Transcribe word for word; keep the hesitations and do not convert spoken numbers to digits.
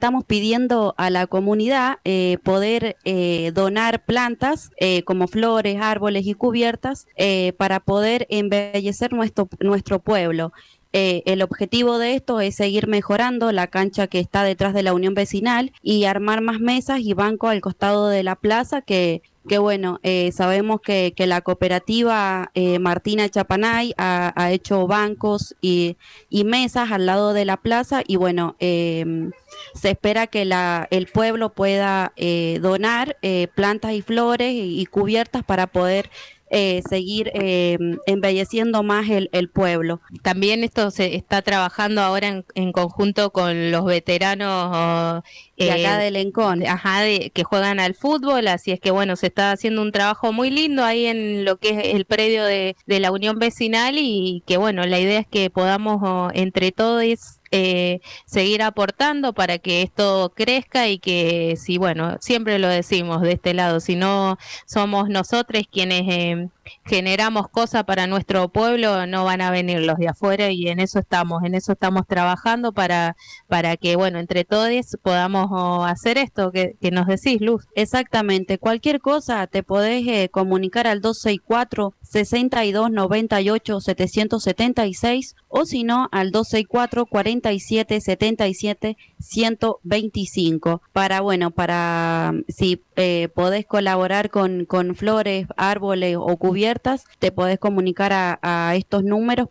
estamos pidiendo a la comunidad eh, poder eh, donar plantas eh, como flores, árboles y cubiertas eh, para poder embellecer nuestro, nuestro pueblo. Eh, el objetivo de esto es seguir mejorando la cancha que está detrás de la Unión Vecinal y armar más mesas y bancos al costado de la plaza que, que bueno, eh, sabemos que, que la cooperativa eh, Martina Chapanay ha, ha hecho bancos y, y mesas al lado de la plaza y bueno, eh, se espera que la, el pueblo pueda eh, donar eh, plantas y flores y, y cubiertas para poder eh, seguir eh, embelleciendo más el, el pueblo. También esto se está trabajando ahora en, en conjunto con los veteranos de eh, acá de Lencón, ajá, de, que juegan al fútbol, así es que bueno, se está haciendo un trabajo muy lindo ahí en lo que es el predio de, de la Unión Vecinal y que bueno, la idea es que podamos oh, entre todos Eh, seguir aportando para que esto crezca y que si bueno, siempre lo decimos de este lado, si no somos nosotros quienes eh, generamos cosas para nuestro pueblo, no van a venir los de afuera y en eso estamos, en eso estamos trabajando para, para que bueno, entre todos podamos oh, hacer esto que, que nos decís, Luz. Exactamente, cualquier cosa te podés eh, comunicar al dos seis cuatro, seis dos nueve ocho, siete siete seis o si no al dos seis cuatro, cuarenta y siete, setenta y siete, ciento veinticinco para bueno, para si eh, podés colaborar con, con flores, árboles o cubiertas, te podés comunicar a, a estos números